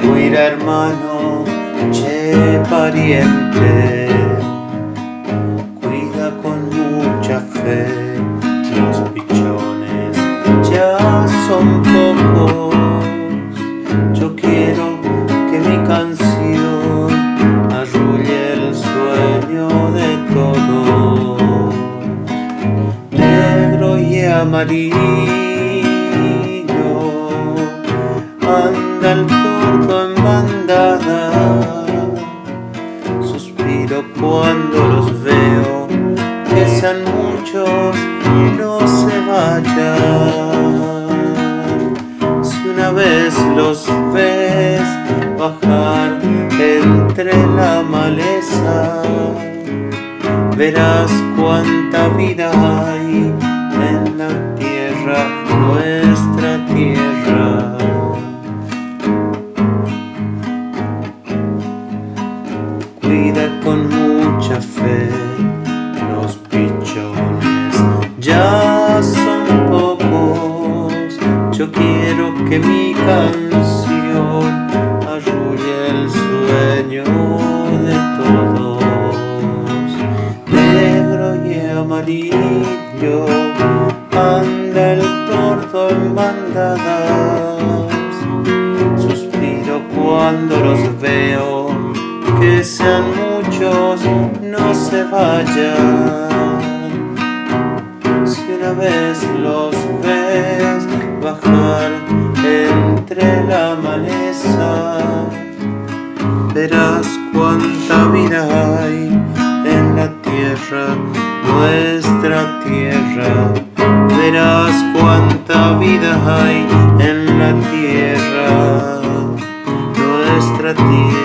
Cuida hermano, che pariente, cuida con mucha fe. Los pichones ya son pocos. Yo quiero que mi canción arrulle el sueño de todos. Negro y amarillo anda el tordo en bandada. Suspiro cuando los veo, que sean muchos, no se vayan. Si una vez los ves bajar entre la maleza, verás cuánta vida hay en la tierra, nuestra tierra. Cuida con mucha fe, los pichones ya son pocos. Yo quiero que mi canción arrulle el sueño de todos. Negro y amarillo anda el tordo en bandadas. Suspiro cuando los veo, que sean muchos, no se vayan. Si una vez los ves bajar entre la maleza, verás cuánta vida hay en la tierra, nuestra tierra. Verás cuánta vida hay en la tierra, nuestra tierra.